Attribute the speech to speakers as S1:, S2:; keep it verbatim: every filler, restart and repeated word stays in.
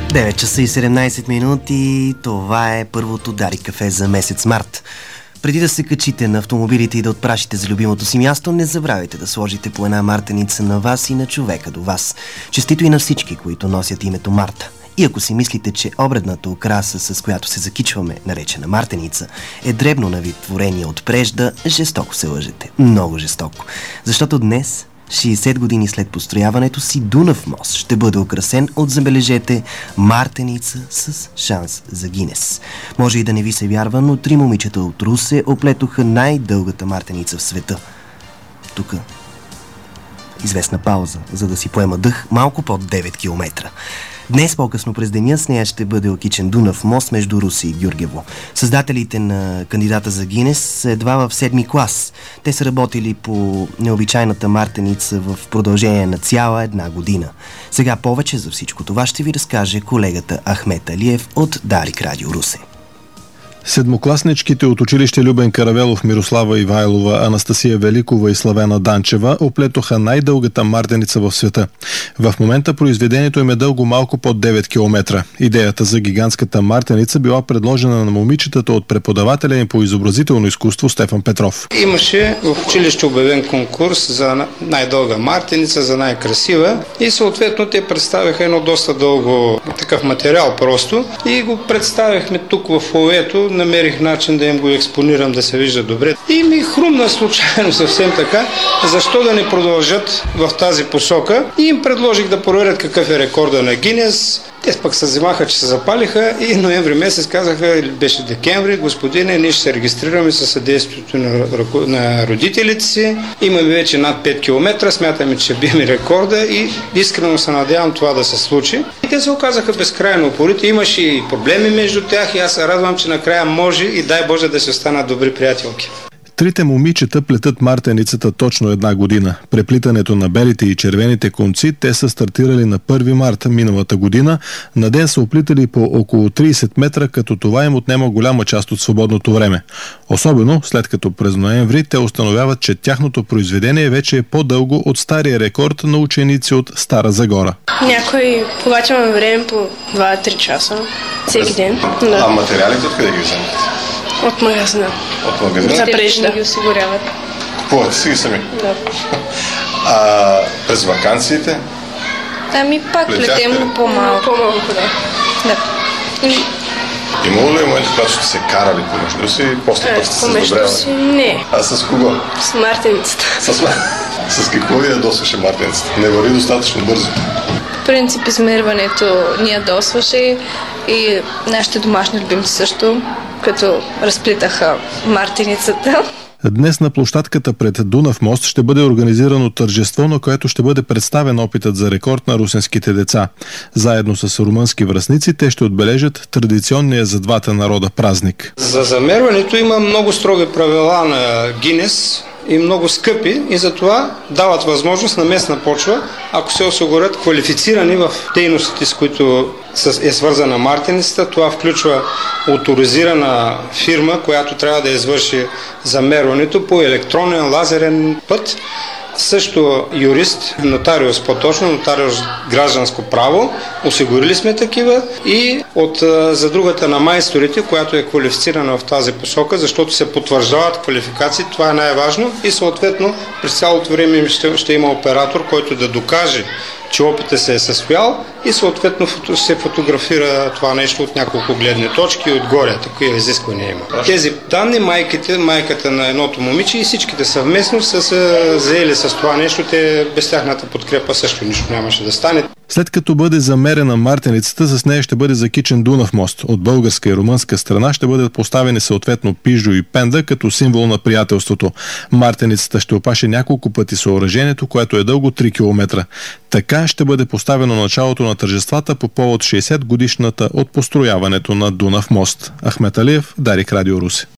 S1: девет часа и седемнайсет минути. Това е първото Дарик кафе за месец март. Преди да се качите на автомобилите и да отпрашите за любимото си място, не забравяйте да сложите по една мартеница на вас и на човека до вас. Честито и на всички, които носят името Марта. И ако си мислите, че обредната украса, с която се закичваме, наречена мартеница, е дребно на вид творение от прежда, жестоко се лъжете. Много жестоко. Защото днес, шейсет години след построяването си, Дунав мост ще бъде украсен от, забележете, мартеница с шанс за Гинес. Може и да не ви се вярва, но три момичета от Русе оплетоха най-дългата мартеница в света. Тук известна пауза, за да си поема дъх, малко под девет километра. Днес, по-късно през деня, с нея ще бъде окичен Дунав мост между Русе и Гюргево. Създателите на кандидата за Гинес са едва в седми клас. Те са работили по необичайната мартеница в продължение на цяла една година. Сега повече за всичко това ще ви разкаже колегата Ахмет Алиев от Дарик Радио Русе.
S2: Седмокласничките от училище Любен Каравелов, Мирослава Ивайлова, Анастасия Великова и Славена Данчева оплетоха най-дългата мартеница в света. В момента произведението им е дълго малко под девет километра. Идеята за гигантската мартеница била предложена на момичетата от преподавателя им по изобразително изкуство Стефан Петров.
S3: Имаше в училище обявен конкурс за най-дълга мартеница, за най-красива и съответно те представиха едно доста дълго такъв материал просто и го представихме тук в фоайето. Намерих начин да им го експонирам, да се вижда добре. И ми хрумна случайно съвсем така, защо да не продължат в тази посока. И им предложих да проверят какъв е рекорда на Гинес. Те пък се вземаха, че се запалиха и ноември месец казаха, беше декември, господине, ние ще се регистрираме със съдействието на, на родителите си. Имаме вече над пет километра, смятаме, че бием рекорда и искрено се надявам това да се случи. И те се оказаха безкрайно упорити, имаше и проблеми между тях и аз се радвам, че накрая може и дай Боже да се останат добри приятелки.
S2: Трите момичета плетат мартеницата точно една година. Преплитането на белите и червените конци те са стартирали на първи март миналата година. На ден са оплитали по около трийсет метра, като това им отнема голяма част от свободното време. Особено след като през ноември те установяват, че тяхното произведение вече е по-дълго от стария рекорд на ученици от Стара Загора.
S4: Някой повачваме време по два-три часа всеки ден. Да.
S5: А материалите откъде ги вземат?
S4: От магазина.
S5: От магазина?
S4: За прежда ги осигуряват.
S5: Купувате си ги сами?
S4: Да.
S5: А през ваканциите?
S6: Ами пак плетем, но по-малко.
S4: По-малко, да. Да. И...
S5: Имало ли момент, когато сте се карали помежду си и после път сте се задобрявали?
S4: Си не.
S5: А с кого?
S4: С мартеницата.
S5: С, с какво ви ядосваше мартеницата? Не върви достатъчно бързо.
S6: В принцип измерването ни ядосваше и нашите домашни любимци също, като разплитаха мартеницата.
S2: Днес на площадката пред Дунав мост ще бъде организирано тържество, на което ще бъде представен опитът за рекорд на русенските деца. Заедно с румънски връстници те ще отбележат традиционния за двата народа празник.
S3: За замерването има много строги правила на Гинес и много скъпи и затова дават възможност на местна почва, ако се осигурят квалифицирани в дейностите, с които е свързана мартеницата. Това включва оторизирана фирма, която трябва да извърши замерването по електронен лазерен път. Също юрист, нотариус по-точно, нотариус гражданско право, осигурили сме такива и от за другата на майсторите, която е квалифицирана в тази посока, защото се потвърждават квалификации, това е най-важно и съответно през цялото време ще, ще има оператор, който да докаже, че опитът се е състоял и съответно се фотографира това нещо от няколко гледни точки и отгоре. Такива изисквания има. Тези данни, майките, майката на едното момиче и всичките съвместно са се заели с това нещо. Те без тяхната подкрепа също нищо нямаше да стане.
S2: След като бъде замерена мартеницата, с нея ще бъде закичен Дунав мост. От българска и румънска страна ще бъдат поставени съответно пижо и пенда като символ на приятелството. Мартеницата ще опаше няколко пъти съоръжението, което е дълго три километра. Така ще бъде поставено началото на тържествата по повод шейсет годишната от построяването на Дунав мост. Ахмет Алиев, Дарик Радио Русе.